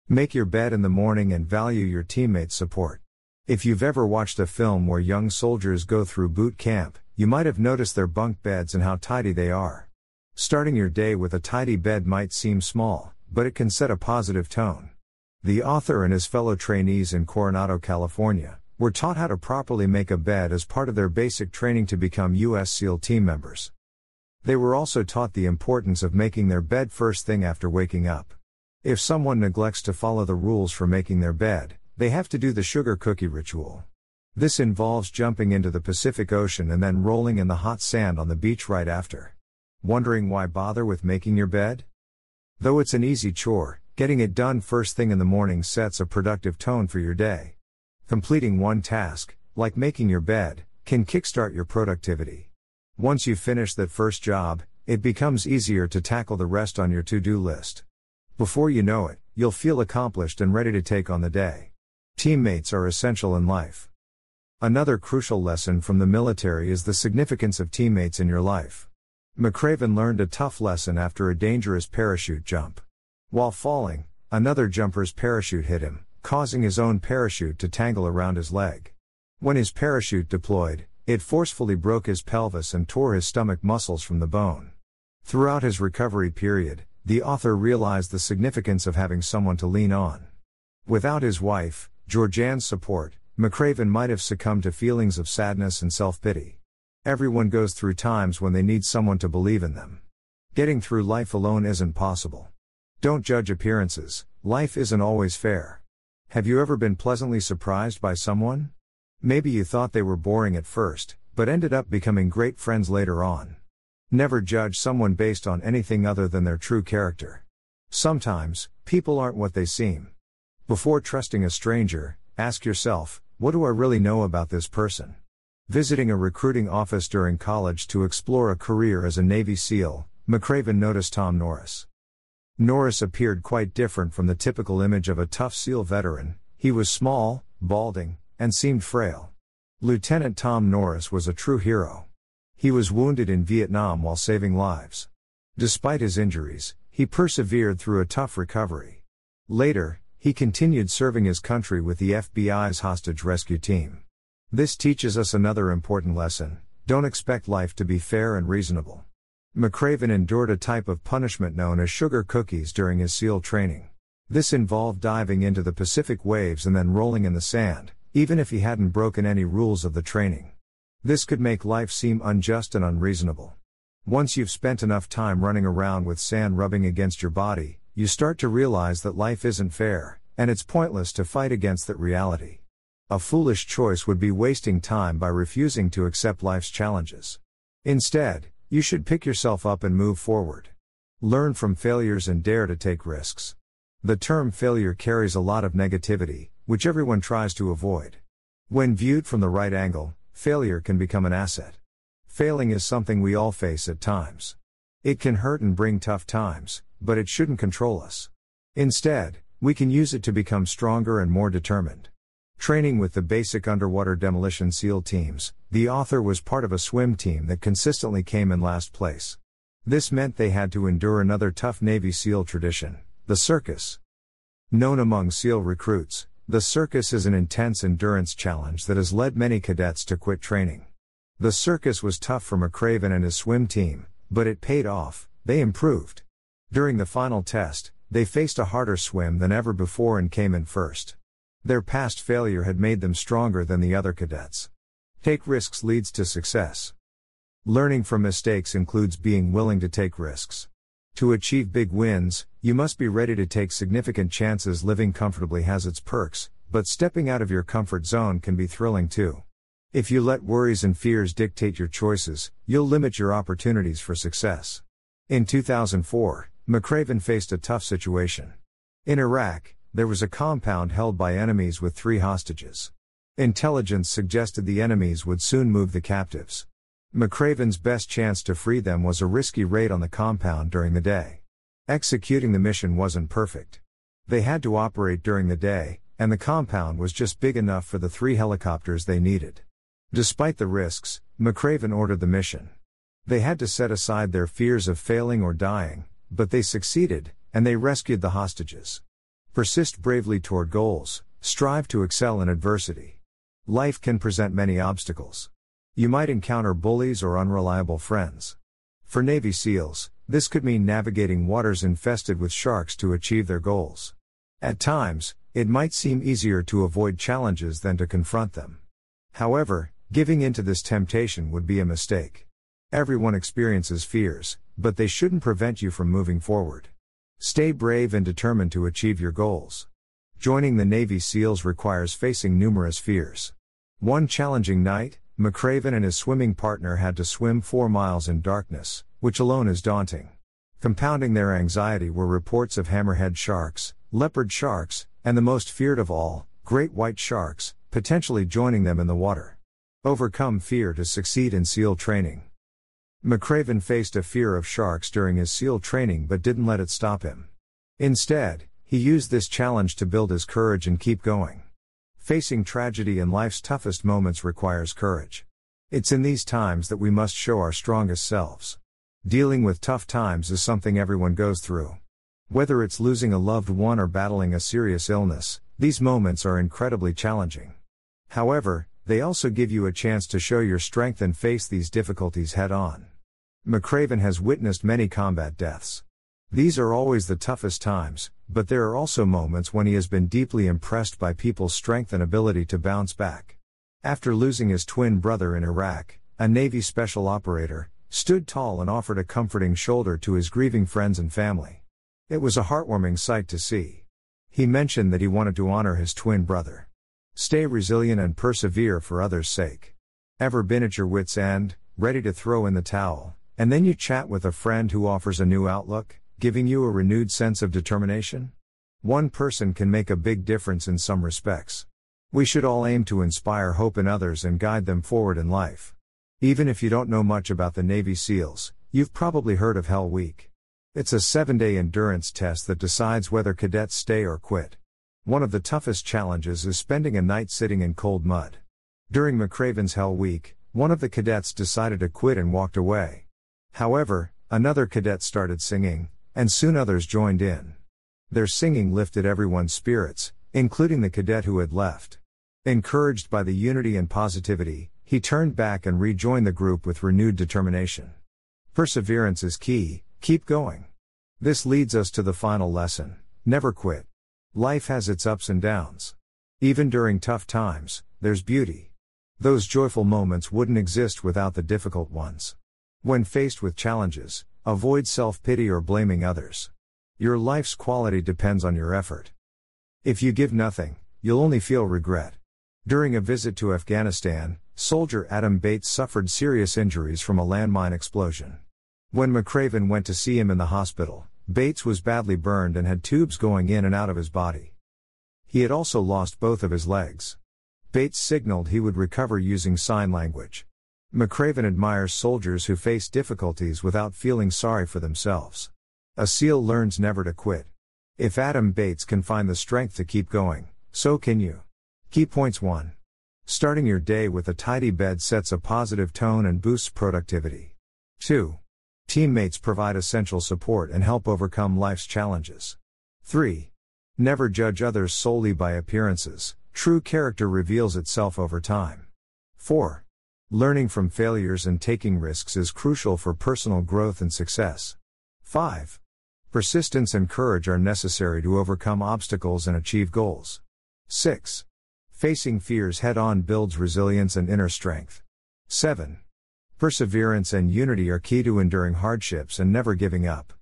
Make your bed in the morning and value your teammates' support. If you've ever watched a film where young soldiers go through boot camp, you might have noticed their bunk beds and how tidy they are. Starting your day with a tidy bed might seem small, but it can set a positive tone. The author and his fellow trainees in Coronado, California, were taught how to properly make a bed as part of their basic training to become U.S. SEAL team members. They were also taught the importance of making their bed first thing after waking up. If someone neglects to follow the rules for making their bed, they have to do the sugar cookie ritual. This involves jumping into the Pacific Ocean and then rolling in the hot sand on the beach right after. Wondering why bother with making your bed? Though it's an easy chore, getting it done first thing in the morning sets a productive tone for your day. Completing one task, like making your bed, can kickstart your productivity. Once you finish that first job, it becomes easier to tackle the rest on your to-do list. Before you know it, you'll feel accomplished and ready to take on the day. Teammates are essential in life. Another crucial lesson from the military is the significance of teammates in your life. McRaven learned a tough lesson after a dangerous parachute jump. While falling, another jumper's parachute hit him, causing his own parachute to tangle around his leg. When his parachute deployed, it forcefully broke his pelvis and tore his stomach muscles from the bone. Throughout his recovery period, the author realized the significance of having someone to lean on. Without his wife, Georgianne's support, McRaven might have succumbed to feelings of sadness and self-pity. Everyone goes through times when they need someone to believe in them. Getting through life alone isn't possible. Don't judge appearances, life isn't always fair. Have you ever been pleasantly surprised by someone? Maybe you thought they were boring at first, but ended up becoming great friends later on. Never judge someone based on anything other than their true character. Sometimes, people aren't what they seem. Before trusting a stranger, ask yourself, what do I really know about this person? Visiting a recruiting office during college to explore a career as a Navy SEAL, McRaven noticed Tom Norris. Norris appeared quite different from the typical image of a tough SEAL veteran. He was small, balding, and seemed frail. Lieutenant Tom Norris was a true hero. He was wounded in Vietnam while saving lives. Despite his injuries, he persevered through a tough recovery. Later, he continued serving his country with the FBI's hostage rescue team. This teaches us another important lesson: don't expect life to be fair and reasonable. McRaven endured a type of punishment known as sugar cookies during his SEAL training. This involved diving into the Pacific waves and then rolling in the sand, even if he hadn't broken any rules of the training. This could make life seem unjust and unreasonable. Once you've spent enough time running around with sand rubbing against your body, you start to realize that life isn't fair, and it's pointless to fight against that reality. A foolish choice would be wasting time by refusing to accept life's challenges. Instead, you should pick yourself up and move forward. Learn from failures and dare to take risks. The term failure carries a lot of negativity, which everyone tries to avoid. When viewed from the right angle, failure can become an asset. Failing is something we all face at times. It can hurt and bring tough times, but it shouldn't control us. Instead, we can use it to become stronger and more determined. Training with the basic underwater demolition SEAL teams, the author was part of a swim team that consistently came in last place. This meant they had to endure another tough Navy SEAL tradition, the circus. Known among SEAL recruits, the circus is an intense endurance challenge that has led many cadets to quit training. The circus was tough for McRaven and his swim team, but it paid off. They improved. During the final test, they faced a harder swim than ever before and came in first. Their past failure had made them stronger than the other cadets. Take risks leads to success. Learning from mistakes includes being willing to take risks. To achieve big wins, you must be ready to take significant chances. Living comfortably has its perks, but stepping out of your comfort zone can be thrilling too. If you let worries and fears dictate your choices, you'll limit your opportunities for success. In 2004, McRaven faced a tough situation. In Iraq, there was a compound held by enemies with 3 hostages. Intelligence suggested the enemies would soon move the captives. McRaven's best chance to free them was a risky raid on the compound during the day. Executing the mission wasn't perfect. They had to operate during the day, and the compound was just big enough for the 3 helicopters they needed. Despite the risks, McRaven ordered the mission. They had to set aside their fears of failing or dying, but they succeeded, and they rescued the hostages. Persist bravely toward goals, strive to excel in adversity. Life can present many obstacles. You might encounter bullies or unreliable friends. For Navy SEALs, this could mean navigating waters infested with sharks to achieve their goals. At times, it might seem easier to avoid challenges than to confront them. However, giving in to this temptation would be a mistake. Everyone experiences fears, but they shouldn't prevent you from moving forward. Stay brave and determined to achieve your goals. Joining the Navy SEALs requires facing numerous fears. One challenging night, McCraven and his swimming partner had to swim 4 miles in darkness, which alone is daunting. Compounding their anxiety were reports of hammerhead sharks, leopard sharks, and the most feared of all, great white sharks, potentially joining them in the water. Overcome fear to succeed in SEAL training. McCraven faced a fear of sharks during his SEAL training but didn't let it stop him. Instead, he used this challenge to build his courage and keep going. Facing tragedy in life's toughest moments requires courage. It's in these times that we must show our strongest selves. Dealing with tough times is something everyone goes through. Whether it's losing a loved one or battling a serious illness, these moments are incredibly challenging. However, they also give you a chance to show your strength and face these difficulties head-on. McCraven has witnessed many combat deaths. These are always the toughest times, but there are also moments when he has been deeply impressed by people's strength and ability to bounce back. After losing his twin brother in Iraq, a Navy special operator stood tall and offered a comforting shoulder to his grieving friends and family. It was a heartwarming sight to see. He mentioned that he wanted to honor his twin brother. Stay resilient and persevere for others' sake. Ever been at your wits' end, ready to throw in the towel, and then you chat with a friend who offers a new outlook, giving you a renewed sense of determination? One person can make a big difference in some respects. We should all aim to inspire hope in others and guide them forward in life. Even if you don't know much about the Navy SEALs, you've probably heard of Hell Week. It's a 7-day endurance test that decides whether cadets stay or quit. One of the toughest challenges is spending a night sitting in cold mud. During McCraven's Hell Week, one of the cadets decided to quit and walked away. However, another cadet started singing, and soon others joined in. Their singing lifted everyone's spirits, including the cadet who had left. Encouraged by the unity and positivity, he turned back and rejoined the group with renewed determination. Perseverance is key, keep going. This leads us to the final lesson: never quit. Life has its ups and downs. Even during tough times, there's beauty. Those joyful moments wouldn't exist without the difficult ones. When faced with challenges, avoid self-pity or blaming others. Your life's quality depends on your effort. If you give nothing, you'll only feel regret. During a visit to Afghanistan, soldier Adam Bates suffered serious injuries from a landmine explosion. When McCraven went to see him in the hospital, Bates was badly burned and had tubes going in and out of his body. He had also lost both of his legs. Bates signaled he would recover using sign language. McCraven admires soldiers who face difficulties without feeling sorry for themselves. A SEAL learns never to quit. If Adam Bates can find the strength to keep going, so can you. Key points: 1. Starting your day with a tidy bed sets a positive tone and boosts productivity. 2. Teammates provide essential support and help overcome life's challenges. 3. Never judge others solely by appearances. True character reveals itself over time. 4. Learning from failures and taking risks is crucial for personal growth and success. 5. Persistence and courage are necessary to overcome obstacles and achieve goals. 6. Facing fears head-on builds resilience and inner strength. 7. Perseverance and unity are key to enduring hardships and never giving up.